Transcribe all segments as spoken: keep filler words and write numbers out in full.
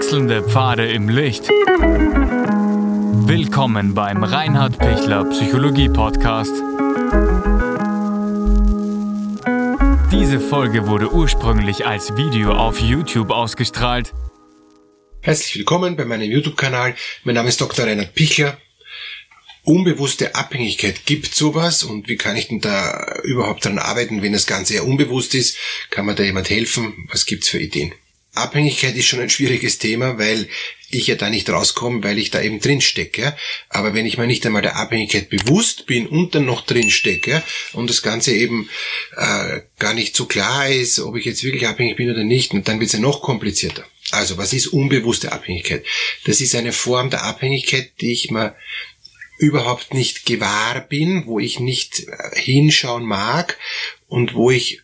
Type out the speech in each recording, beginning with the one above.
Wechselnde Pfade im Licht. Willkommen beim Reinhard Pichler Psychologie Podcast. Diese Folge wurde ursprünglich als Video auf YouTube ausgestrahlt. Herzlich willkommen bei meinem YouTube-Kanal. Mein Name ist Doktor Reinhard Pichler. Unbewusste Abhängigkeit, gibt sowas, und wie kann ich denn da überhaupt dran arbeiten, wenn das Ganze eher unbewusst ist? Kann mir da jemand helfen? Was gibt's für Ideen? Abhängigkeit ist schon ein schwieriges Thema, weil ich ja da nicht rauskomme, weil ich da eben drin stecke. Aber wenn ich mir nicht einmal der Abhängigkeit bewusst bin und dann noch drin stecke und das Ganze eben äh, gar nicht so klar ist, ob ich jetzt wirklich abhängig bin oder nicht, und dann wird's ja noch komplizierter. Also, was ist unbewusste Abhängigkeit? Das ist eine Form der Abhängigkeit, die ich mir überhaupt nicht gewahr bin, wo ich nicht hinschauen mag und wo ich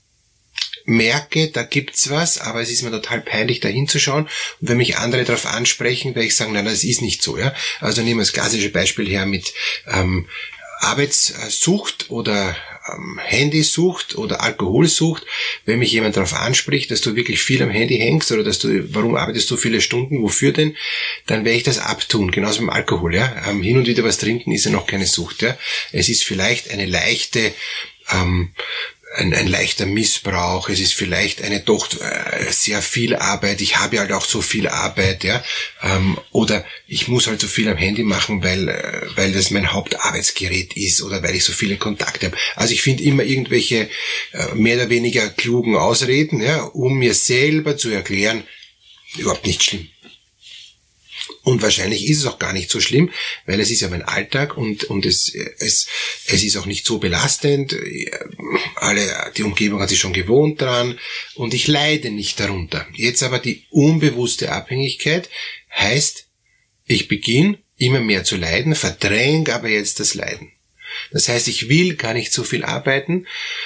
merke, da gibt's was, aber es ist mir total peinlich, da hinzuschauen. Und wenn mich andere darauf ansprechen, werde ich sagen, nein, das ist nicht so. Ja? Also nehmen wir das klassische Beispiel her mit ähm, Arbeitssucht oder ähm, Handysucht oder Alkoholsucht. Wenn mich jemand darauf anspricht, dass du wirklich viel am Handy hängst oder dass du, warum arbeitest du viele Stunden, wofür denn, dann werde ich das abtun. Genauso beim Alkohol. Ja? Ähm, hin und wieder was trinken ist ja noch keine Sucht. Ja? Es ist vielleicht eine leichte ähm, Ein, ein leichter Missbrauch, es ist vielleicht eine doch äh, sehr viel Arbeit, ich habe halt auch so viel Arbeit, ja, ähm, oder ich muss halt so viel am Handy machen, weil äh, weil das mein Hauptarbeitsgerät ist oder weil ich so viele Kontakte habe. Also ich finde immer irgendwelche äh, mehr oder weniger klugen Ausreden, ja, um mir selber zu erklären, überhaupt nicht schlimm. Und wahrscheinlich ist es auch gar nicht so schlimm, weil es ist ja mein Alltag und und es es es ist auch nicht so belastend. Alle, die Umgebung hat sich schon gewohnt dran und ich leide nicht darunter. Jetzt aber die unbewusste Abhängigkeit heißt, ich beginne immer mehr zu leiden, verdränge aber jetzt das Leiden. Das heißt, ich will gar nicht so viel arbeiten.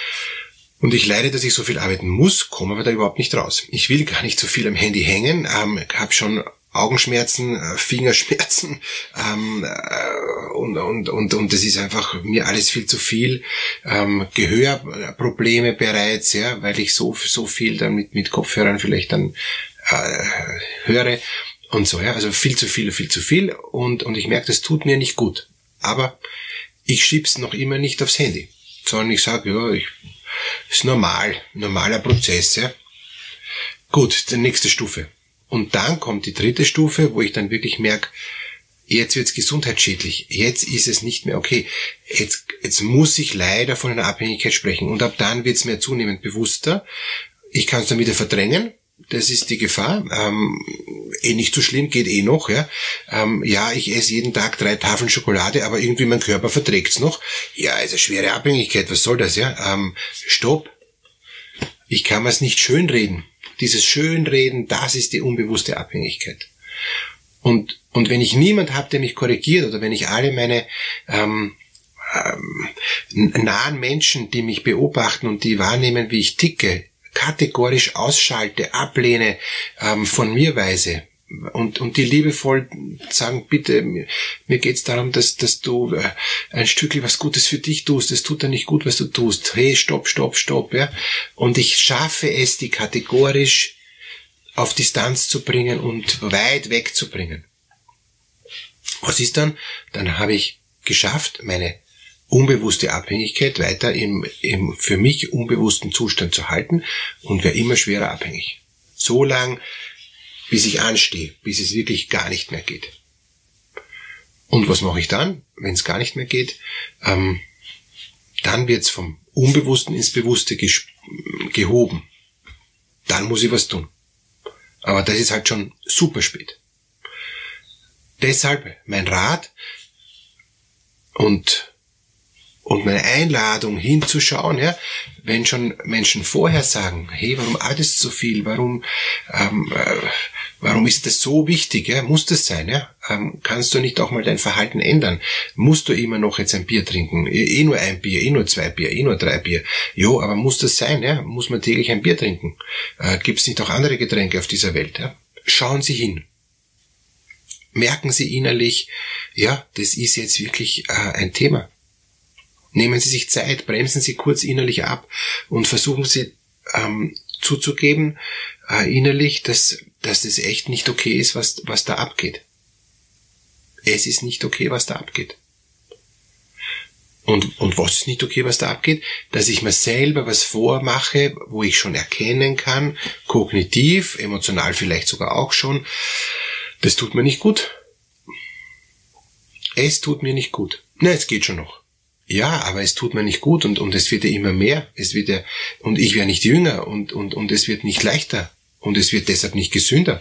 Und ich leide, dass ich so viel arbeiten muss, komme aber da überhaupt nicht raus. Ich will gar nicht so viel am Handy hängen, ähm, habe schon Augenschmerzen, Fingerschmerzen ähm, und und und und das ist einfach mir alles viel zu viel. Ähm, Gehörprobleme bereits, ja, weil ich so so viel dann mit mit Kopfhörern vielleicht dann äh, höre und so, ja, also viel zu viel, viel zu viel und und ich merke, das tut mir nicht gut. Aber ich schieb's noch immer nicht aufs Handy, sondern ich sage, ja, ich ist normal, normaler Prozess, ja. Gut, die nächste Stufe. Und dann kommt die dritte Stufe, wo ich dann wirklich merke, jetzt wird's gesundheitsschädlich. Jetzt ist es nicht mehr okay. Jetzt, jetzt muss ich leider von einer Abhängigkeit sprechen. Und ab dann wird's mir zunehmend bewusster. Ich kann es dann wieder verdrängen. Das ist die Gefahr. Ähm, eh nicht so schlimm, geht eh noch. Ja, ähm, ja, ich esse jeden Tag drei Tafeln Schokolade, aber irgendwie mein Körper verträgt's noch. Ja, ist eine schwere Abhängigkeit. Was soll das? Ja, ähm, stopp. Ich kann mir's nicht schönreden. Dieses Schönreden, das ist die unbewusste Abhängigkeit. Und und wenn ich niemand habe, der mich korrigiert, oder wenn ich alle meine ähm, ähm, nahen Menschen, die mich beobachten und die wahrnehmen, wie ich ticke, kategorisch ausschalte, ablehne, ähm, von mir weise, und und die liebevoll sagen, bitte, mir, mir geht's darum, dass dass du äh, ein Stückchen was Gutes für dich tust, es tut dir nicht gut, was du tust, hey, stopp, stopp, stopp, ja, und ich schaffe es, die kategorisch auf Distanz zu bringen und weit weg zu bringen. Was ist dann? Dann habe ich geschafft, meine unbewusste Abhängigkeit weiter im, im für mich unbewussten Zustand zu halten und werde immer schwerer abhängig. So lang, bis ich anstehe, bis es wirklich gar nicht mehr geht. Und was mache ich dann, wenn es gar nicht mehr geht? Ähm, dann wird es vom Unbewussten ins Bewusste ges- gehoben. Dann muss ich was tun. Aber das ist halt schon super spät. Deshalb mein Rat und Und meine Einladung hinzuschauen, ja, wenn schon Menschen vorher sagen, hey, warum arbeitest du so viel, warum, ähm, äh, warum ist das so wichtig, ja, muss das sein, ja, ähm, kannst du nicht auch mal dein Verhalten ändern, musst du immer noch jetzt ein Bier trinken, eh, eh nur ein Bier, eh nur zwei Bier, eh nur drei Bier, jo, aber muss das sein, ja, muss man täglich ein Bier trinken, äh, gibt's nicht auch andere Getränke auf dieser Welt, ja, schauen Sie hin. Merken Sie innerlich, ja, das ist jetzt wirklich äh, ein Thema. Nehmen Sie sich Zeit, bremsen Sie kurz innerlich ab und versuchen Sie ähm, zuzugeben, äh, innerlich, dass dass es echt nicht okay ist, was, was da abgeht. Es ist nicht okay, was da abgeht. Und, und was ist nicht okay, was da abgeht? Dass ich mir selber was vormache, wo ich schon erkennen kann, kognitiv, emotional vielleicht sogar auch schon, das tut mir nicht gut. Es tut mir nicht gut. Na, es geht schon noch. Ja, aber es tut mir nicht gut und, und es wird ja immer mehr. Es wird ja, und ich werde nicht jünger und, und, und es wird nicht leichter und es wird deshalb nicht gesünder.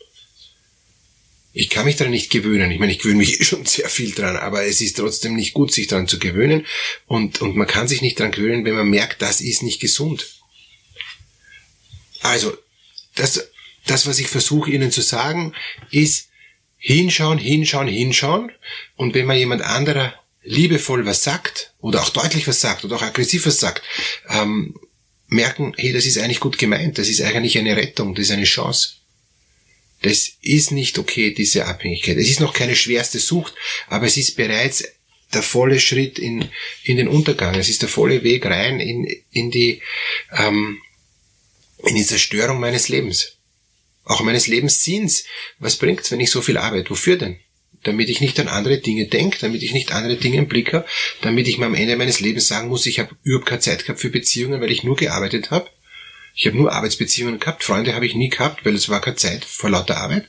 Ich kann mich daran nicht gewöhnen. Ich meine, ich gewöhne mich eh schon sehr viel dran, aber es ist trotzdem nicht gut, sich daran zu gewöhnen. Und, und man kann sich nicht daran gewöhnen, wenn man merkt, das ist nicht gesund. Also, das, das, was ich versuche Ihnen zu sagen, ist hinschauen, hinschauen, hinschauen. Und wenn man jemand anderer liebevoll was sagt, oder auch deutlich was sagt, oder auch aggressiv was sagt, ähm, merken, hey, das ist eigentlich gut gemeint, das ist eigentlich eine Rettung, das ist eine Chance. Das ist nicht okay, diese Abhängigkeit. Es ist noch keine schwerste Sucht, aber es ist bereits der volle Schritt in, in den Untergang. Es ist der volle Weg rein in, in die, ähm, in die Zerstörung meines Lebens. Auch meines Lebenssinns. Was bringt's, wenn ich so viel arbeite? Wofür denn? Damit ich nicht an andere Dinge denke, damit ich nicht andere Dinge im Blick habe, damit ich mir am Ende meines Lebens sagen muss, ich habe überhaupt keine Zeit gehabt für Beziehungen, weil ich nur gearbeitet habe. Ich habe nur Arbeitsbeziehungen gehabt, Freunde habe ich nie gehabt, weil es war keine Zeit vor lauter Arbeit.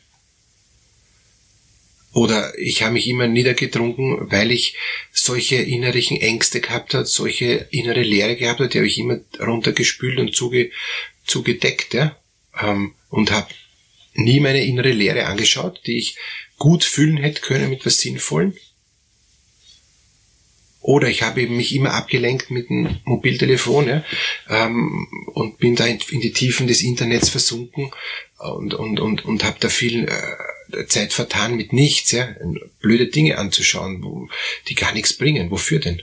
Oder ich habe mich immer niedergetrunken, weil ich solche innerlichen Ängste gehabt habe, solche innere Leere gehabt habe, die habe ich immer runtergespült und zuge, zugedeckt, ja, ähm, und habe nie meine innere Leere angeschaut, die ich gut füllen hätte können mit was Sinnvollem. Oder ich habe eben mich immer abgelenkt mit dem Mobiltelefon, ja, ähm, und bin da in, in die Tiefen des Internets versunken und und und und habe da viel äh, Zeit vertan mit nichts, ja, blöde Dinge anzuschauen, wo, die gar nichts bringen. Wofür denn?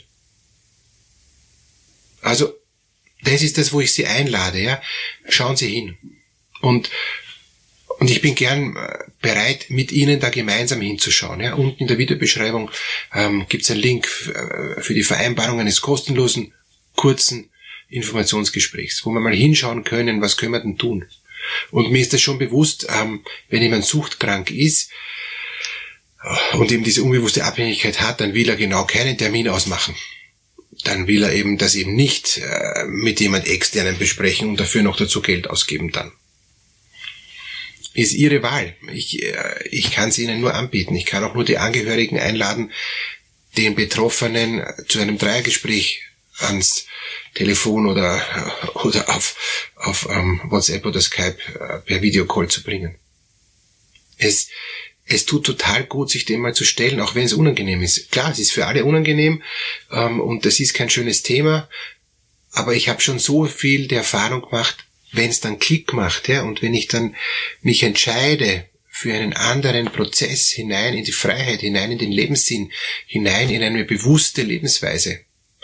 Also das ist das, wo ich Sie einlade, ja. Schauen Sie hin und Und ich bin gern bereit, mit Ihnen da gemeinsam hinzuschauen. Ja, unten in der Videobeschreibung ähm, gibt es einen Link für die Vereinbarung eines kostenlosen, kurzen Informationsgesprächs, wo wir mal hinschauen können, was können wir denn tun. Und mir ist das schon bewusst, ähm, wenn jemand suchtkrank ist und eben diese unbewusste Abhängigkeit hat, dann will er genau keinen Termin ausmachen. Dann will er eben das eben nicht äh, mit jemand Externen besprechen und dafür noch dazu Geld ausgeben dann. Ist Ihre Wahl. Ich, ich kann es Ihnen nur anbieten. Ich kann auch nur die Angehörigen einladen, den Betroffenen zu einem Dreiergespräch ans Telefon oder, oder auf, auf um, WhatsApp oder Skype uh, per Videocall zu bringen. Es, es tut total gut, sich dem mal zu stellen, auch wenn es unangenehm ist. Klar, es ist für alle unangenehm um, und das ist kein schönes Thema, aber ich habe schon so viel der Erfahrung gemacht, wenn es dann Klick macht, ja, und wenn ich dann mich entscheide für einen anderen Prozess hinein in die Freiheit, hinein in den Lebenssinn, hinein in eine bewusste Lebensweise.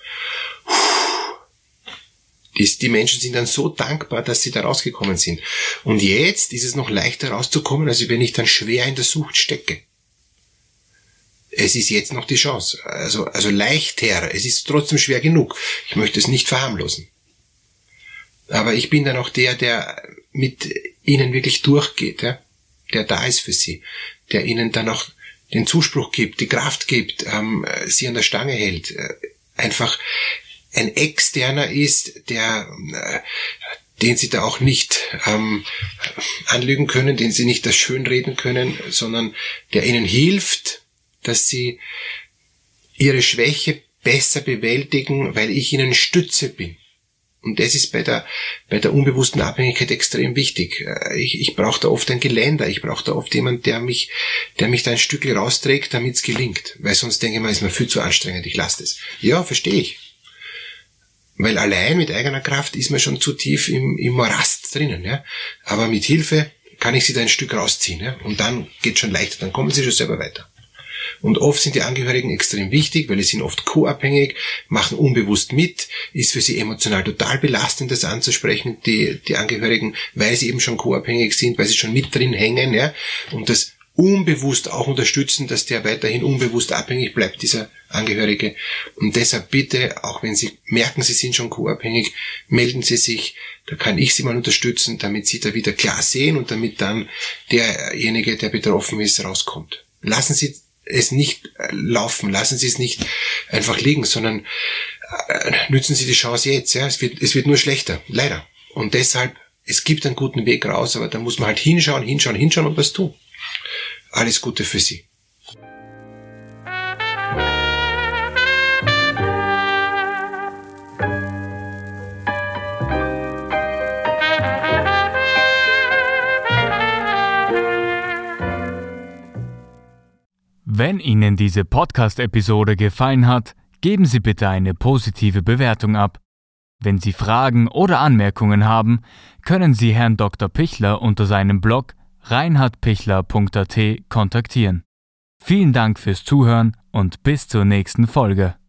Die, die Menschen sind dann so dankbar, dass sie da rausgekommen sind. Und jetzt ist es noch leichter rauszukommen, als wenn ich dann schwer in der Sucht stecke. Es ist jetzt noch die Chance. Also, also leichter. Es ist trotzdem schwer genug. Ich möchte es nicht verharmlosen. Aber ich bin dann auch der, der mit Ihnen wirklich durchgeht, ja? Der da ist für Sie, der Ihnen dann auch den Zuspruch gibt, die Kraft gibt, ähm, Sie an der Stange hält, äh, einfach ein Externer ist, der, äh, den Sie da auch nicht ähm, anlügen können, den Sie nicht das schönreden können, sondern der Ihnen hilft, dass Sie Ihre Schwäche besser bewältigen, weil ich Ihnen Stütze bin. Und das ist bei der bei der unbewussten Abhängigkeit extrem wichtig. Ich, ich brauche da oft ein Geländer, ich brauche da oft jemand, der mich der mich da ein Stück rausträgt, damit es gelingt. Weil sonst denke ich mal, ist mir viel zu anstrengend, ich lasse das. Ja, verstehe ich. Weil allein mit eigener Kraft ist man schon zu tief im, im Morast drinnen. Ja. Aber mit Hilfe kann ich sie da ein Stück rausziehen. Ja. Und dann geht schon leichter, dann kommen sie schon selber weiter. Und oft sind die Angehörigen extrem wichtig, weil sie sind oft co-abhängig, machen unbewusst mit, ist für sie emotional total belastend, das anzusprechen, die, die Angehörigen, weil sie eben schon co-abhängig sind, weil sie schon mit drin hängen, ja, und das unbewusst auch unterstützen, dass der weiterhin unbewusst abhängig bleibt, dieser Angehörige. Und deshalb bitte, auch wenn Sie merken, Sie sind schon co-abhängig, melden Sie sich, da kann ich Sie mal unterstützen, damit Sie da wieder klar sehen und damit dann derjenige, der betroffen ist, rauskommt. Lassen Sie es nicht laufen, lassen Sie es nicht einfach liegen, sondern nützen Sie die Chance jetzt. Ja, es wird, es wird nur schlechter, leider. Und deshalb, es gibt einen guten Weg raus, aber da muss man halt hinschauen, hinschauen, hinschauen und was tun. Alles Gute für Sie. Wenn Ihnen diese Podcast-Episode gefallen hat, geben Sie bitte eine positive Bewertung ab. Wenn Sie Fragen oder Anmerkungen haben, können Sie Herrn Doktor Pichler unter seinem Blog reinhard pichler punkt a t kontaktieren. Vielen Dank fürs Zuhören und bis zur nächsten Folge.